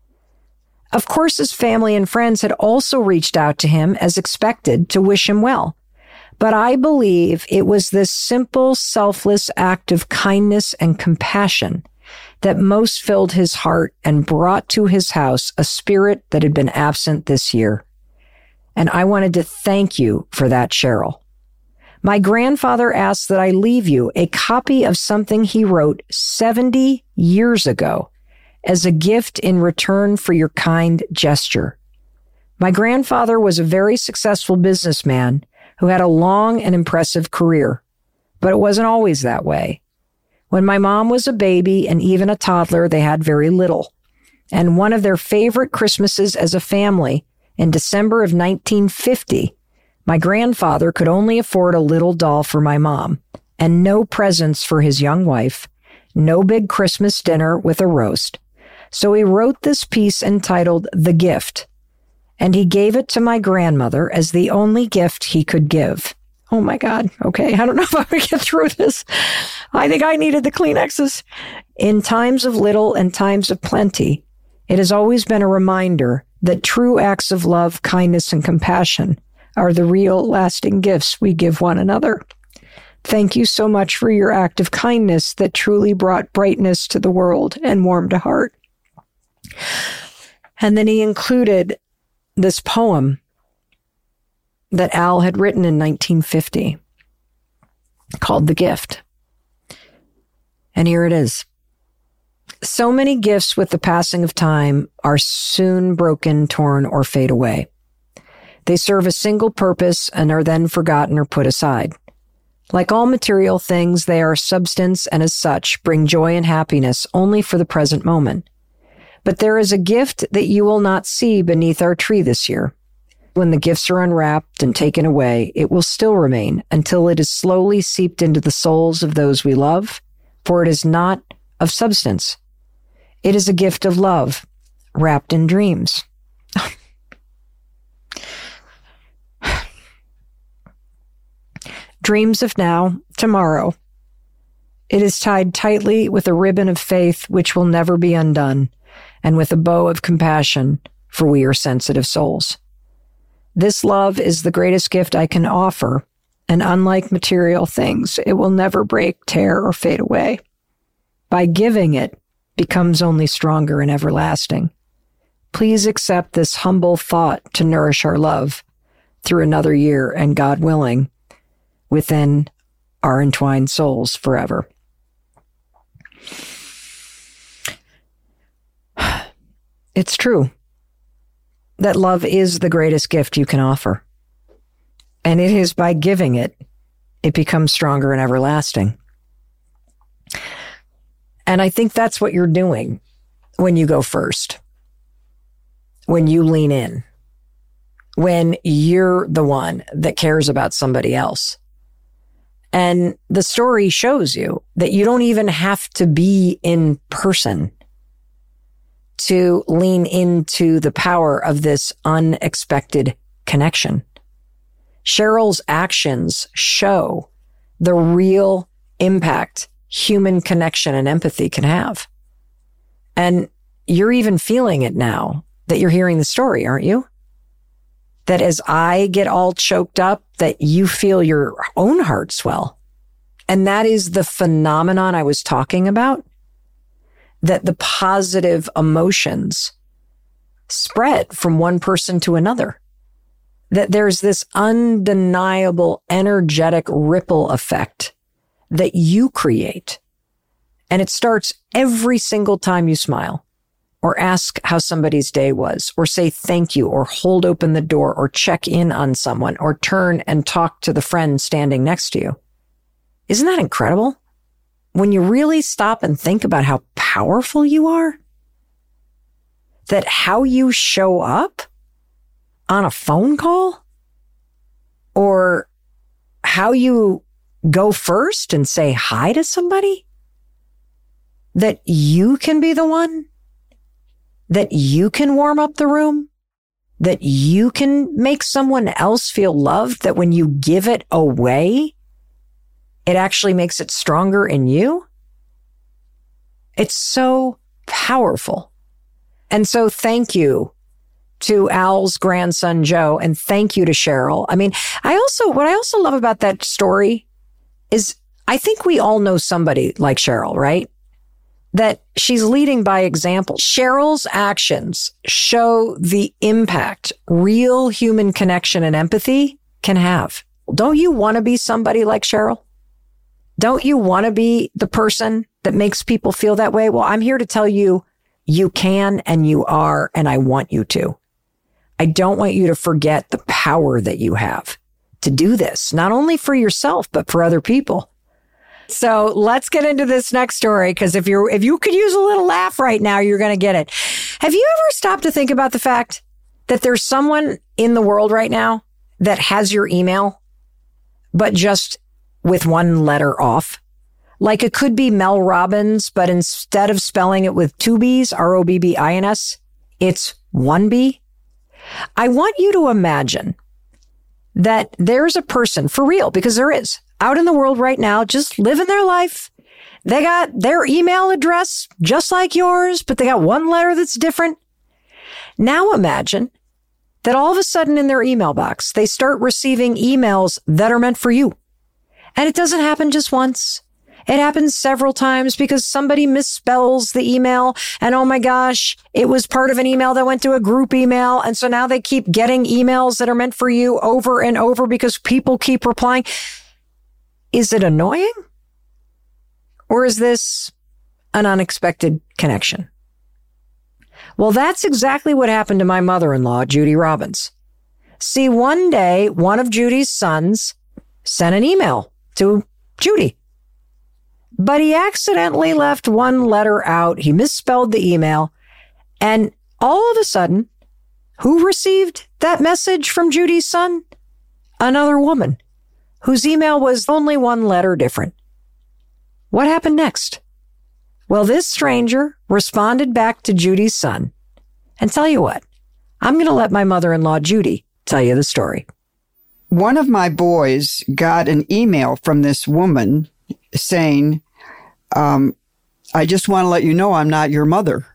Of course, his family and friends had also reached out to him as expected to wish him well. But I believe it was this simple, selfless act of kindness and compassion that most filled his heart and brought to his house a spirit that had been absent this year. And I wanted to thank you for that, Cheryl. My grandfather asked that I leave you a copy of something he wrote seventy years ago as a gift in return for your kind gesture. My grandfather was a very successful businessman who had a long and impressive career, but it wasn't always that way. When my mom was a baby and even a toddler, they had very little. And one of their favorite Christmases as a family in December of nineteen fifty, My grandfather could only afford a little doll for my mom and no presents for his young wife, no big Christmas dinner with a roast. So he wrote this piece entitled The Gift, and he gave it to my grandmother as the only gift he could give. Oh my God. Okay. I don't know if I'm going to get through this. I think I needed the Kleenexes. In times of little and times of plenty, it has always been a reminder that true acts of love, kindness, and compassion are the real lasting gifts we give one another. Thank you so much for your act of kindness that truly brought brightness to the world and warmed a heart. And then he included this poem that Al had written in nineteen fifty called The Gift. And here it is. So many gifts with the passing of time are soon broken, torn, or fade away. They serve a single purpose and are then forgotten or put aside. Like all material things, they are substance and as such bring joy and happiness only for the present moment. But there is a gift that you will not see beneath our tree this year. When the gifts are unwrapped and taken away, it will still remain until it is slowly seeped into the souls of those we love, for it is not of substance. It is a gift of love, wrapped in dreams. Dreams of now, tomorrow. It is tied tightly with a ribbon of faith which will never be undone, and with a bow of compassion, for we are sensitive souls. This love is the greatest gift I can offer, and unlike material things, it will never break, tear, or fade away. By giving it, becomes only stronger and everlasting. Please accept this humble thought to nourish our love through another year, and God willing, within our entwined souls forever. It's true that love is the greatest gift you can offer. And it is by giving it, it becomes stronger and everlasting. And I think that's what you're doing when you go first, when you lean in, when you're the one that cares about somebody else. And the story shows you that you don't even have to be in person to lean into the power of this unexpected connection. Cheryl's actions show the real impact human connection and empathy can have. And you're even feeling it now that you're hearing the story, aren't you? That as I get all choked up, that you feel your own heart swell. And that is the phenomenon I was talking about, that the positive emotions spread from one person to another. That there's this undeniable energetic ripple effect that you create. And it starts every single time you smile, or ask how somebody's day was, or say thank you, or hold open the door, or check in on someone, or turn and talk to the friend standing next to you. Isn't that incredible? When you really stop and think about how powerful you are, that how you show up on a phone call, or how you go first and say hi to somebody, that you can be the one, that you can warm up the room, that you can make someone else feel loved, that when you give it away, it actually makes it stronger in you. It's so powerful. And so thank you to Al's grandson, Joe, and thank you to Cheryl. I mean, I also, what I also love about that story is I think we all know somebody like Cheryl, right? That she's leading by example. Cheryl's actions show the impact real human connection and empathy can have. Don't you want to be somebody like Cheryl? Don't you want to be the person that makes people feel that way? Well, I'm here to tell you, you can and you are, and I want you to. I don't want you to forget the power that you have to do this, not only for yourself, but for other people. So let's get into this next story, because if you're if you could use a little laugh right now, you're going to get it. Have you ever stopped to think about the fact that there's someone in the world right now, that has your email, but just with one letter off? Like it could be Mel Robbins, but instead of spelling it with two B's, R O B B I N S, it's one B. I want you to imagine that there's a person, for real, because there is, out in the world right now, just living their life. They got their email address just like yours, but they got one letter that's different. Now imagine that all of a sudden in their email box, they start receiving emails that are meant for you. And it doesn't happen just once. It happens several times because somebody misspells the email and, oh my gosh, it was part of an email that went to a group email. And so now they keep getting emails that are meant for you over and over because people keep replying. Is it annoying? Or is this an unexpected connection? Well, that's exactly what happened to my mother-in-law, Judy Robbins. See, one day, one of Judy's sons sent an email to Judy. But he accidentally left one letter out. He misspelled the email. And all of a sudden, who received that message from Judy's son? Another woman whose email was only one letter different. What happened next? Well, this stranger responded back to Judy's son. And tell you what, I'm going to let my mother-in-law, Judy, tell you the story. One of my boys got an email from this woman saying, um, I just want to let you know I'm not your mother.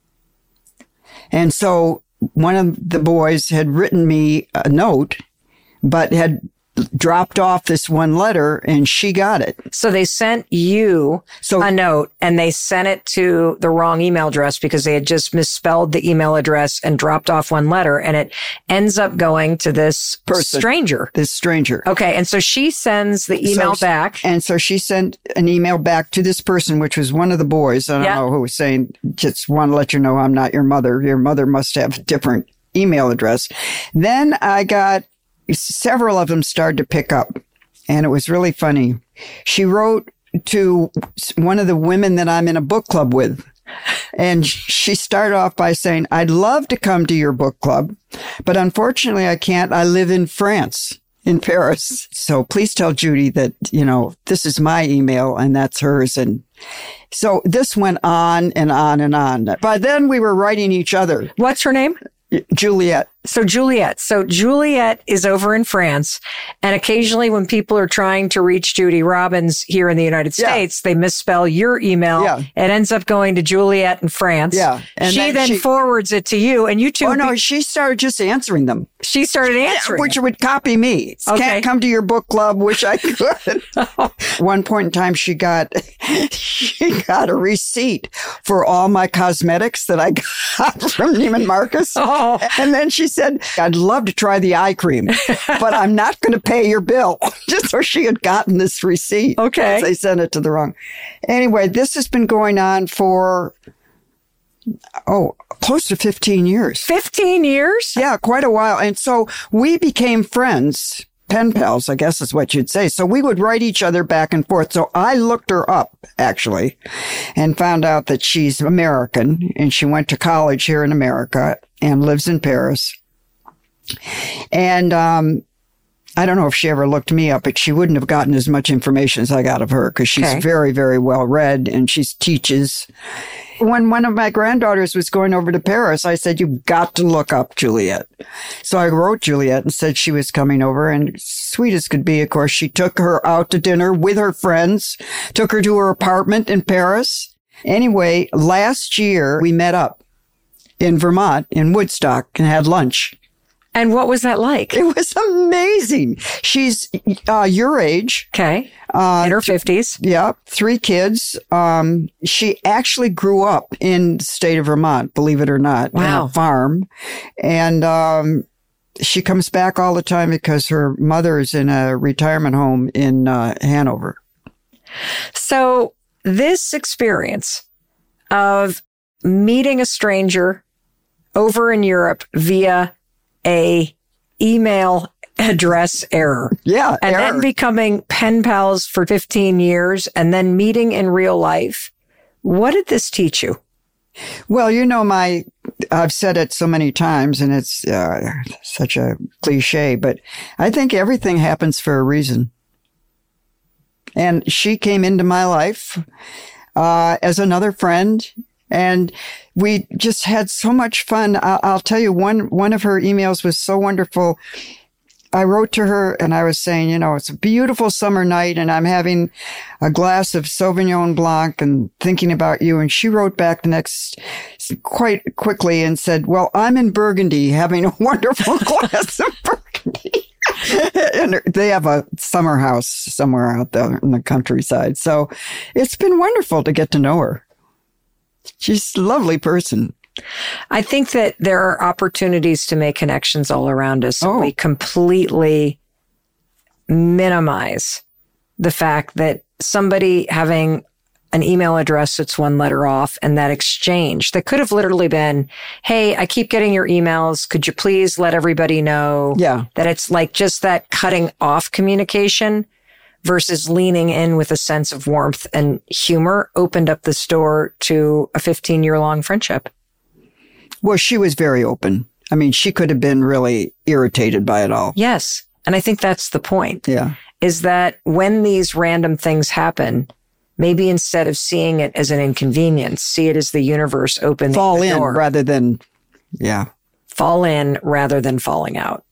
And so one of the boys had written me a note, but had dropped off this one letter and she got it. So they sent you so, a note and they sent it to the wrong email address because they had just misspelled the email address and dropped off one letter, and it ends up going to this person, stranger. This stranger. Okay. And so she sends the email so, back. And so she sent an email back to this person, which was one of the boys. I don't yeah. know who was saying, just want to let you know I'm not your mother. Your mother must have a different email address. Then I got several of them started to pick up, and it was really funny. She wrote to one of the women that I'm in a book club with, and she started off by saying, I'd love to come to your book club, but unfortunately I can't. I live in France, in Paris. So please tell Judy that, you know, this is my email and that's hers. And so this went on and on and on. By then we were writing each other. What's her name? Juliet. So Juliet. So Juliet is over in France. And occasionally when people are trying to reach Judy Robbins here in the United States, yeah. they misspell your email. Yeah. It ends up going to Juliet in France. Yeah. And she then, then she, forwards it to you, and you two. Oh, no, be- she started just answering them. She started answering. Yeah, which would copy me. Okay. Can't come to your book club. Wish I could. One point in time, she got, she got a receipt for all my cosmetics that I got from Neiman Marcus. Oh. And then she said, I'd love to try the eye cream, but I'm not going to pay your bill. Just so she had gotten this receipt. Okay. They sent it to the wrong. Anyway, this has been going on for, oh, close to fifteen years. fifteen years? Yeah, quite a while. And so we became friends, pen pals, I guess is what you'd say. So we would write each other back and forth. So I looked her up, actually, and found out that she's American, and she went to college here in America and lives in Paris. And um, I don't know if she ever looked me up, but she wouldn't have gotten as much information as I got of her because she's okay. very, very well read and she teaches. When one of my granddaughters was going over to Paris, I said, you've got to look up Juliet. So I wrote Juliet and said she was coming over, and sweet as could be, of course, she took her out to dinner with her friends, took her to her apartment in Paris. Anyway, last year we met up in Vermont, in Woodstock, and had lunch. And what was that like? It was amazing. She's uh, your age. Okay. Uh, in her fifties. Yeah. Three kids. Um, she actually grew up in the state of Vermont, believe it or not. Wow. On a farm. And um, she comes back all the time because her mother is in a retirement home in uh, Hanover. So this experience of meeting a stranger over in Europe via a email address error. Yeah. And error. then becoming pen pals for fifteen years and then meeting in real life. What did this teach you? Well, you know, my I've said it so many times, and it's uh, such a cliche, but I think everything happens for a reason. And she came into my life uh, as another friend, and we just had so much fun. I'll, I'll tell you, one one of her emails was so wonderful. I wrote to her and I was saying, you know, it's a beautiful summer night and I'm having a glass of Sauvignon Blanc and thinking about you. And she wrote back the next quite quickly and said, well, I'm in Burgundy having a wonderful glass of Burgundy. And they have a summer house somewhere out there in the countryside. So it's been wonderful to get to know her. She's a lovely person. I think that there are opportunities to make connections all around us. Oh. We completely minimize the fact that somebody having an email address that's one letter off and that exchange that could have literally been, hey, I keep getting your emails. Could you please let everybody know yeah. that it's like just that cutting off communication versus leaning in with a sense of warmth and humor opened up the door to a fifteen year long friendship. Well, she was very open. I mean, she could have been really irritated by it all. Yes. And I think that's the point. Yeah. Is that when these random things happen, maybe instead of seeing it as an inconvenience, see it as the universe opening Fall the in door. rather than, yeah. Fall in rather than falling out.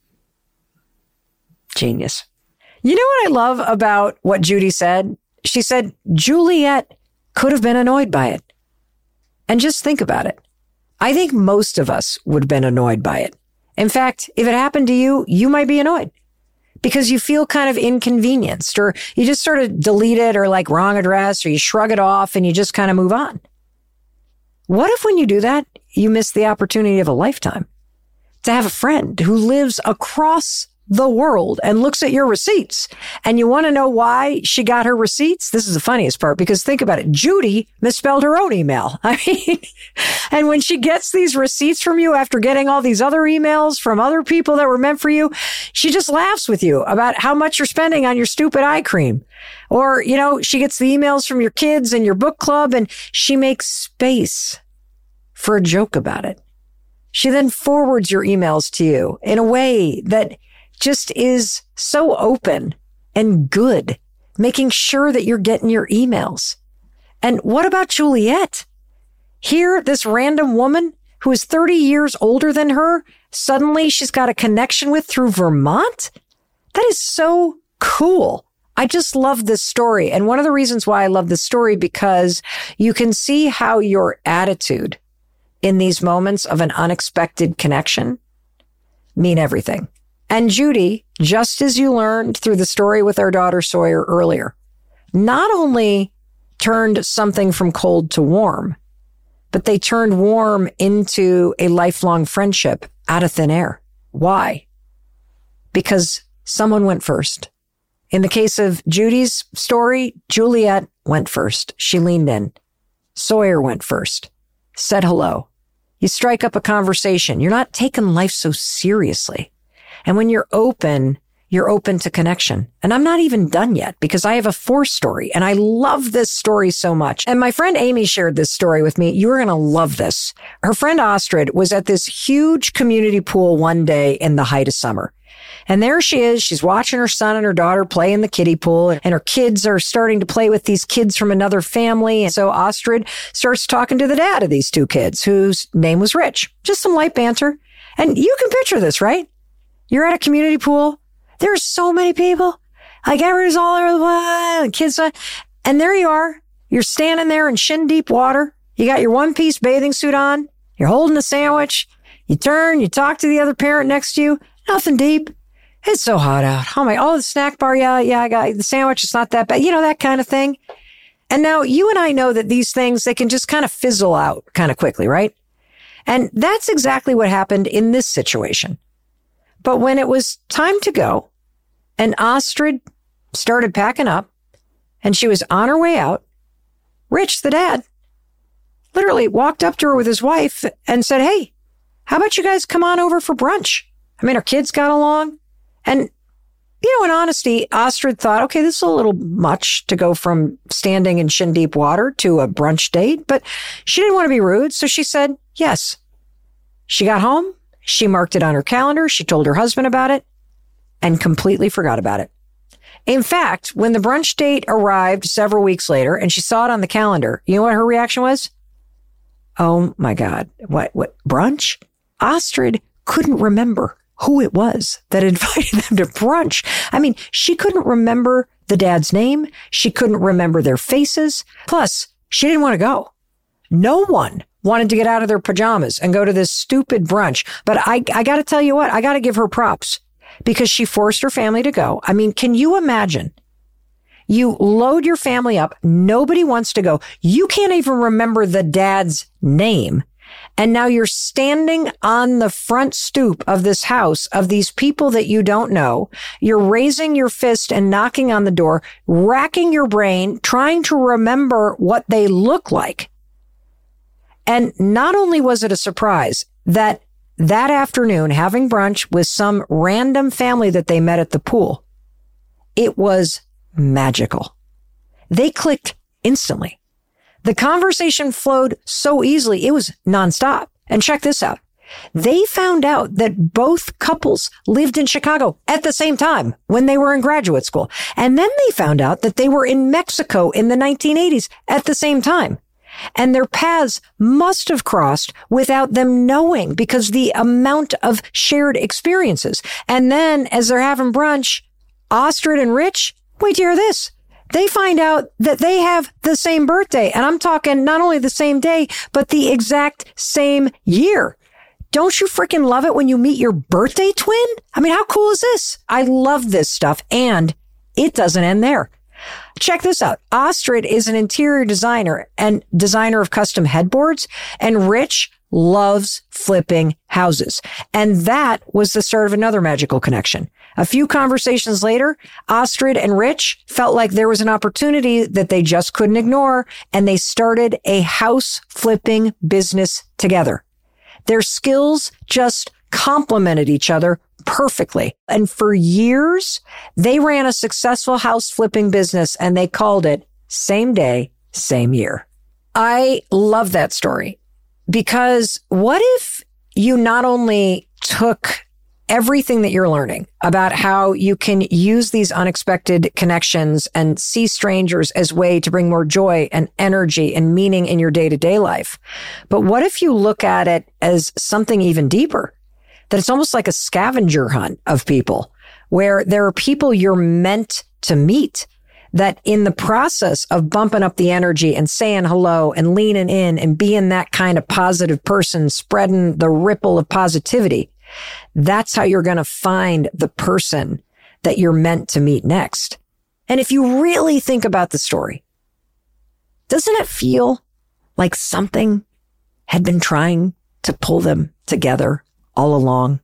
Genius. You know what I love about what Judy said? She said, Juliet could have been annoyed by it. And just think about it. I think most of us would have been annoyed by it. In fact, if it happened to you, you might be annoyed because you feel kind of inconvenienced or you just sort of delete it or like wrong address or you shrug it off and you just kind of move on. What if when you do that, you miss the opportunity of a lifetime to have a friend who lives across the world and looks at your receipts and you want to know why she got her receipts? This is the funniest part because think about it. Judy misspelled her own email. I mean, and when she gets these receipts from you after getting all these other emails from other people that were meant for you, she just laughs with you about how much you're spending on your stupid eye cream. Or, you know, she gets the emails from your kids and your book club and she makes space for a joke about it. She then forwards your emails to you in a way that just is so open and good, making sure that you're getting your emails. And what about Juliet? Here, this random woman who is thirty years older than her, suddenly she's got a connection with through Vermont? That is so cool. I just love this story. And one of the reasons why I love this story, because you can see how your attitude in these moments of an unexpected connection mean everything. And Judy, just as you learned through the story with our daughter Sawyer earlier, not only turned something from cold to warm, but they turned warm into a lifelong friendship out of thin air. Why? Because someone went first. In the case of Judy's story, Juliet went first. She leaned in. Sawyer went first. Said hello. You strike up a conversation. You're not taking life so seriously. And when you're open, you're open to connection. And I'm not even done yet because I have a fourth story and I love this story so much. And my friend Amy shared this story with me. You're going to love this. Her friend Astrid was at this huge community pool one day in the height of summer. And there she is. She's watching her son and her daughter play in the kiddie pool and her kids are starting to play with these kids from another family. And so Astrid starts talking to the dad of these two kids whose name was Rich. Just some light banter. And you can picture this, right? You're at a community pool. There's so many people. Like everybody's all over the place. The kids. And there you are. You're standing there in shin deep water. You got your one piece bathing suit on. You're holding a sandwich. You turn, you talk to the other parent next to you. Nothing deep. It's so hot out. Oh my, oh, the snack bar. Yeah, yeah, I got the sandwich. It's not that bad. You know, that kind of thing. And now you and I know that these things, they can just kind of fizzle out kind of quickly, right? And that's exactly what happened in this situation. But when it was time to go and Astrid started packing up and she was on her way out, Rich, the dad, literally walked up to her with his wife and said, hey, how about you guys come on over for brunch? I mean, our kids got along. And, you know, in honesty, Astrid thought, okay, this is a little much to go from standing in shin deep water to a brunch date. But she didn't want to be rude. So she said, yes. She got home. She marked it on her calendar. She told her husband about it and completely forgot about it. In fact, when the brunch date arrived several weeks later and she saw it on the calendar, you know what her reaction was? Oh my God. What, what, brunch? Astrid couldn't remember who it was that invited them to brunch. I mean, she couldn't remember the dad's name. She couldn't remember their faces. Plus, she didn't want to go. No one wanted to get out of their pajamas and go to this stupid brunch. But I, I got to tell you what, I got to give her props because she forced her family to go. I mean, can you imagine? You load your family up. Nobody wants to go. You can't even remember the dad's name. And now you're standing on the front stoop of this house of these people that you don't know. You're raising your fist and knocking on the door, racking your brain, trying to remember what they look like. And not only was it a surprise that that afternoon, having brunch with some random family that they met at the pool, it was magical. They clicked instantly. The conversation flowed so easily, it was nonstop. And check this out. They found out that both couples lived in Chicago at the same time when they were in graduate school. And then they found out that they were in Mexico in the nineteen eighties at the same time. And their paths must have crossed without them knowing because the amount of shared experiences. And then as they're having brunch, Astrid and Rich, wait to hear this. They find out that they have the same birthday. And I'm talking not only the same day, but the exact same year. Don't you freaking love it when you meet your birthday twin? I mean, how cool is this? I love this stuff. And it doesn't end there. Check this out. Astrid is an interior designer and designer of custom headboards, and Rich loves flipping houses. And that was the start of another magical connection. A few conversations later, Astrid and Rich felt like there was an opportunity that they just couldn't ignore, and they started a house flipping business together. Their skills just complemented each other perfectly. And for years, they ran a successful house flipping business and they called it Same Day, Same Year. I love that story because what if you not only took everything that you're learning about how you can use these unexpected connections and see strangers as a way to bring more joy and energy and meaning in your day-to-day life, but what if you look at it as something even deeper? That it's almost like a scavenger hunt of people where there are people you're meant to meet that in the process of bumping up the energy and saying hello and leaning in and being that kind of positive person, spreading the ripple of positivity, that's how you're going to find the person that you're meant to meet next. And if you really think about the story, doesn't it feel like something had been trying to pull them together all along?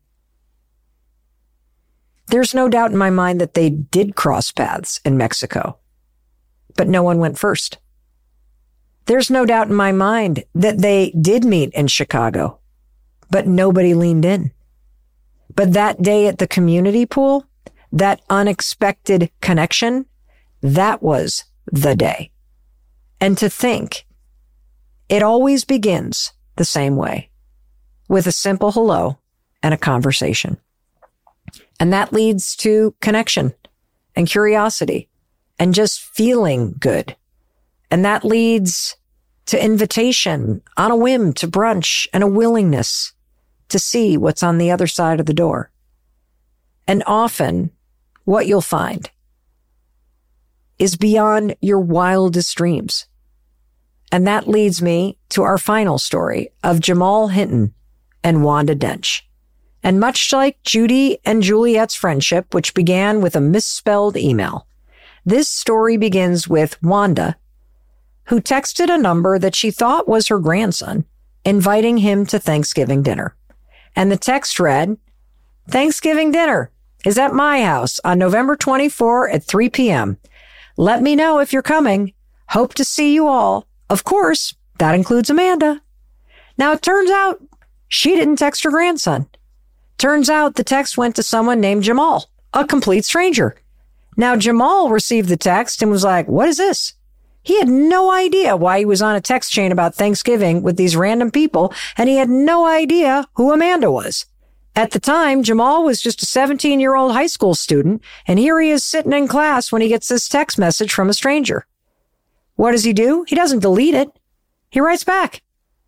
There's no doubt in my mind that they did cross paths in Mexico, but no one went first. There's no doubt in my mind that they did meet in Chicago, but nobody leaned in. But that day at the community pool, that unexpected connection, that was the day. And to think, it always begins the same way, with a simple hello and a conversation. And that leads to connection and curiosity and just feeling good. And that leads to invitation on a whim to brunch and a willingness to see what's on the other side of the door. And often what you'll find is beyond your wildest dreams. And that leads me to our final story of Jamal Hinton and Wanda Dench. And much like Judy and Juliet's friendship, which began with a misspelled email, this story begins with Wanda, who texted a number that she thought was her grandson, inviting him to Thanksgiving dinner. And the text read, "Thanksgiving dinner is at my house on November twenty-fourth at three p.m. Let me know if you're coming. Hope to see you all. Of course, that includes Amanda." Now, it turns out she didn't text her grandson. Turns out the text went to someone named Jamal, a complete stranger. Now, Jamal received the text and was like, "What is this?" He had no idea why he was on a text chain about Thanksgiving with these random people, and he had no idea who Amanda was. At the time, Jamal was just a seventeen-year-old high school student, and here he is sitting in class when he gets this text message from a stranger. What does he do? He doesn't delete it. He writes back,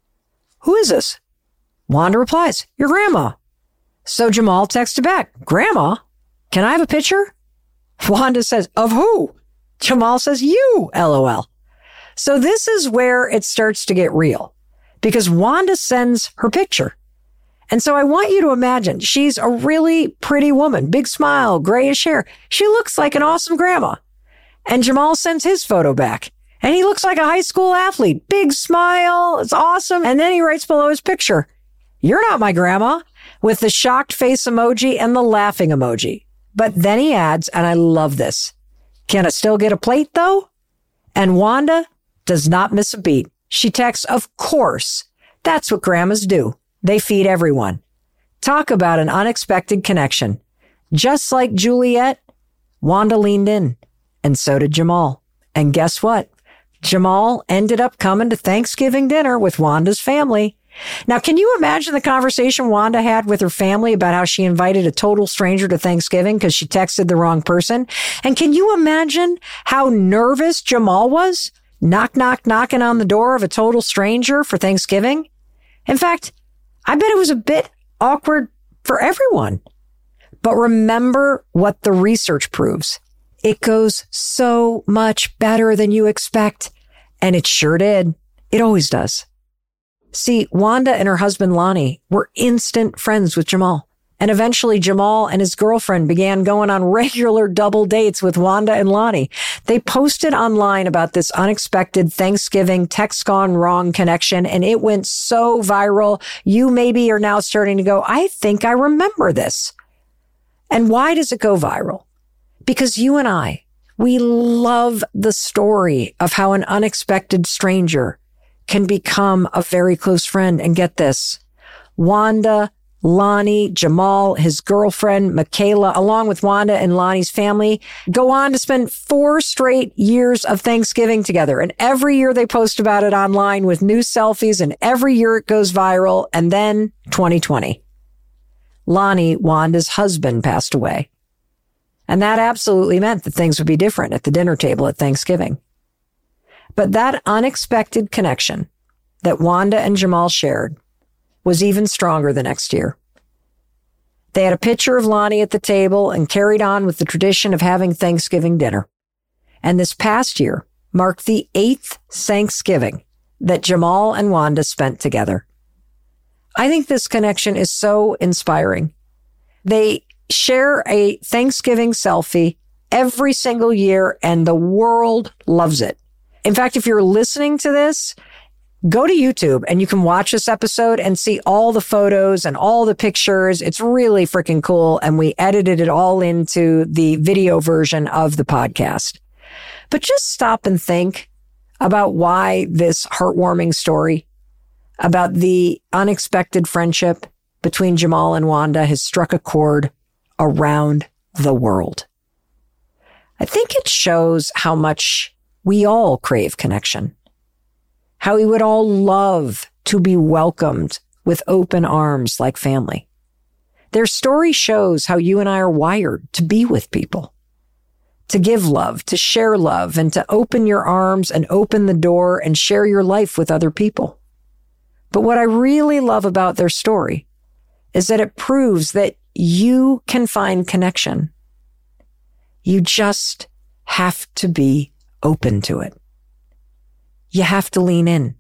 "Who is this?" Wanda replies, "Your grandma." So Jamal texted back, "Grandma? Can I have a picture?" Wanda says, "Of who?" Jamal says, "You, LOL. So this is where it starts to get real, because Wanda sends her picture. And so I want you to imagine she's a really pretty woman, big smile, grayish hair. She looks like an awesome grandma. And Jamal sends his photo back, and he looks like a high school athlete, big smile. It's awesome. And then he writes below his picture, "You're not my grandma," with the shocked face emoji and the laughing emoji. But then he adds, and I love this, "Can I still get a plate though?" And Wanda does not miss a beat. She texts, "Of course. That's what grandmas do. They feed everyone." Talk about an unexpected connection. Just like Juliet, Wanda leaned in, and so did Jamal. And guess what? Jamal ended up coming to Thanksgiving dinner with Wanda's family. Now, can you imagine the conversation Wanda had with her family about how she invited a total stranger to Thanksgiving because she texted the wrong person? And can you imagine how nervous Jamal was? Knock, knock, knocking on the door of a total stranger for Thanksgiving? In fact, I bet it was a bit awkward for everyone. But remember what the research proves. It goes so much better than you expect. And it sure did. It always does. See, Wanda and her husband Lonnie were instant friends with Jamal. And eventually Jamal and his girlfriend began going on regular double dates with Wanda and Lonnie. They posted online about this unexpected Thanksgiving text gone wrong connection, and it went so viral. You maybe are now starting to go, "I think I remember this." And why does it go viral? Because you and I, we love the story of how an unexpected stranger can become a very close friend. And get this, Wanda, Lonnie, Jamal, his girlfriend, Michaela, along with Wanda and Lonnie's family, go on to spend four straight years of Thanksgiving together. And every year they post about it online with new selfies, and every year it goes viral. And then twenty twenty, Lonnie, Wanda's husband, passed away. And that absolutely meant that things would be different at the dinner table at Thanksgiving. But that unexpected connection that Wanda and Jamal shared was even stronger the next year. They had a picture of Lonnie at the table and carried on with the tradition of having Thanksgiving dinner. And this past year marked the eighth Thanksgiving that Jamal and Wanda spent together. I think this connection is so inspiring. They share a Thanksgiving selfie every single year, and the world loves it. In fact, if you're listening to this, go to YouTube and you can watch this episode and see all the photos and all the pictures. It's really freaking cool. And we edited it all into the video version of the podcast. But just stop and think about why this heartwarming story about the unexpected friendship between Jamal and Wanda has struck a chord around the world. I think it shows how much we all crave connection, how we would all love to be welcomed with open arms like family. Their story shows how you and I are wired to be with people, to give love, to share love, and to open your arms and open the door and share your life with other people. But what I really love about their story is that it proves that you can find connection. You just have to be open to it. You have to lean in.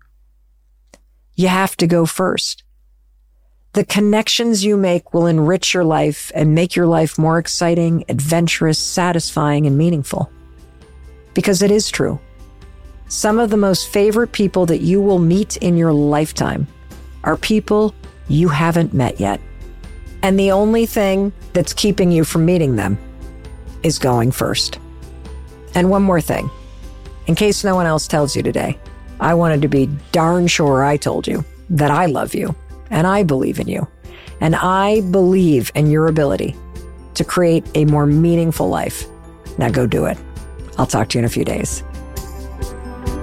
You have to go first. The connections you make will enrich your life and make your life more exciting, adventurous, satisfying, and meaningful. Because it is true. Some of the most favorite people that you will meet in your lifetime are people you haven't met yet. And the only thing that's keeping you from meeting them is going first. And one more thing. In case no one else tells you today, I wanted to be darn sure I told you that I love you and I believe in you. And I believe in your ability to create a more meaningful life. Now go do it. I'll talk to you in a few days.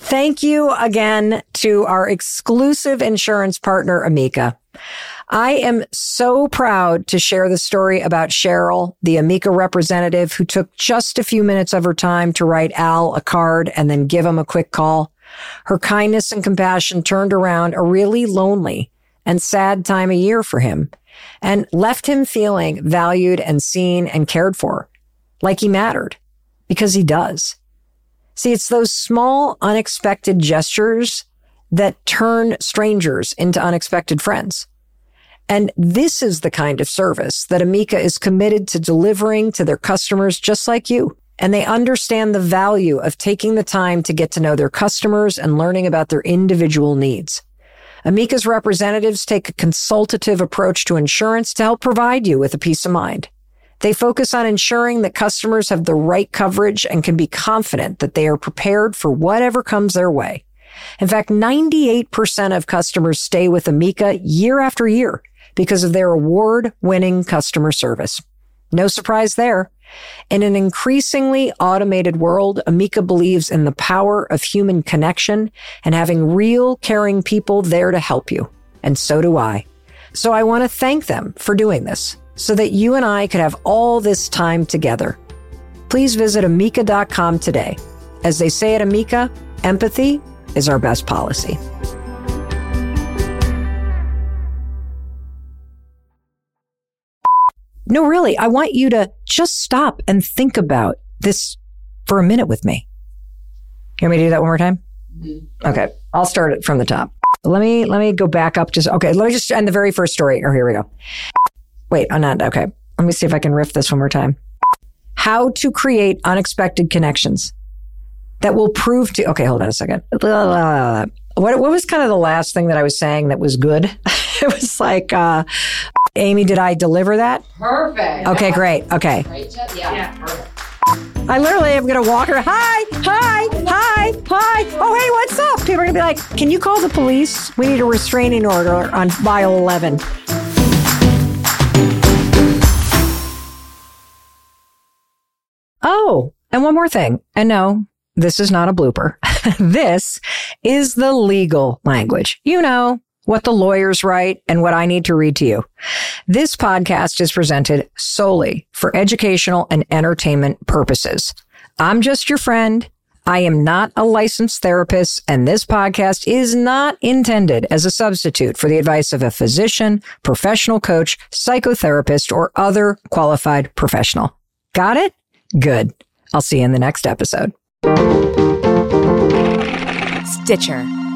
Thank you again to our exclusive insurance partner, Amica. I am so proud to share the story about Cheryl, the Amica representative who took just a few minutes of her time to write Al a card and then give him a quick call. Her kindness and compassion turned around a really lonely and sad time of year for him and left him feeling valued and seen and cared for, like he mattered, because he does. See, it's those small, unexpected gestures that turn strangers into unexpected friends. And this is the kind of service that Amica is committed to delivering to their customers just like you. And they understand the value of taking the time to get to know their customers and learning about their individual needs. Amica's representatives take a consultative approach to insurance to help provide you with a peace of mind. They focus on ensuring that customers have the right coverage and can be confident that they are prepared for whatever comes their way. In fact, ninety-eight percent of customers stay with Amica year after year because of their award-winning customer service. No surprise there. In an increasingly automated world, Amica believes in the power of human connection and having real, caring people there to help you. And so do I. So I want to thank them for doing this, so that you and I could have all this time together. Please visit amica dot com today. As they say at Amica, empathy is our best policy. No, really, I want you to just stop and think about this for a minute with me. You want me to do that one more time? Mm-hmm. Okay, I'll start it from the top. Let me, let me go back up just, okay, let me just end the very first story. Oh, here we go. Wait, I'm not, okay. Let me see if I can riff this one more time. How to create unexpected connections that will prove to, okay, hold on a second. What, what was kind of the last thing that I was saying that was good? It was like, uh, Amy, did I deliver that? Perfect. Okay, great. Okay. Right, Jen? Yeah. yeah, perfect. I literally am going to walk her. Hi, hi, hi, hi. Oh, hey, what's up? People are going to be like, can you call the police? We need a restraining order on mile eleven. Oh, and one more thing. And no, this is not a blooper. This is the legal language. You know, what the lawyers write and what I need to read to you. This podcast is presented solely for educational and entertainment purposes. I'm just your friend. I am not a licensed therapist, and this podcast is not intended as a substitute for the advice of a physician, professional coach, psychotherapist, or other qualified professional. Got it? Good. I'll see you in the next episode. Stitcher.